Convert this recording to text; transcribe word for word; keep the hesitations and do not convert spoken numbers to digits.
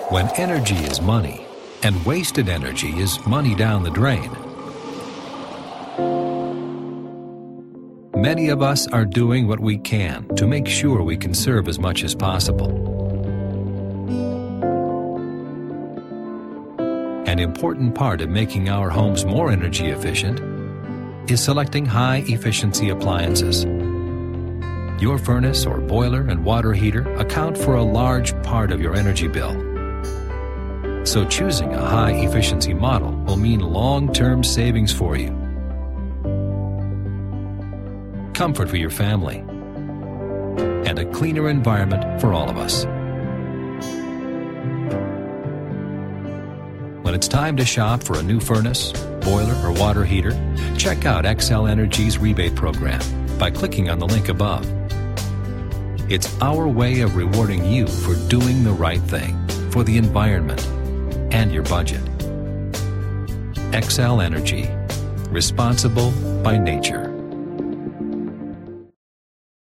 When energy is money, and wasted energy is money down the drain, many of us are doing what we can to make sure we conserve as much as possible. An important part of making our homes more energy efficient is selecting high-efficiency appliances. Your furnace or boiler and water heater account for a large part of your energy bill. So choosing a high-efficiency model will mean long-term savings for you, comfort for your family, and a cleaner environment for all of us. When it's time to shop for a new furnace, boiler, or water heater, check out Xcel Energy's rebate program by clicking on the link above. It's our way of rewarding you for doing the right thing for the environment and your budget. Xcel Energy. Responsible by nature.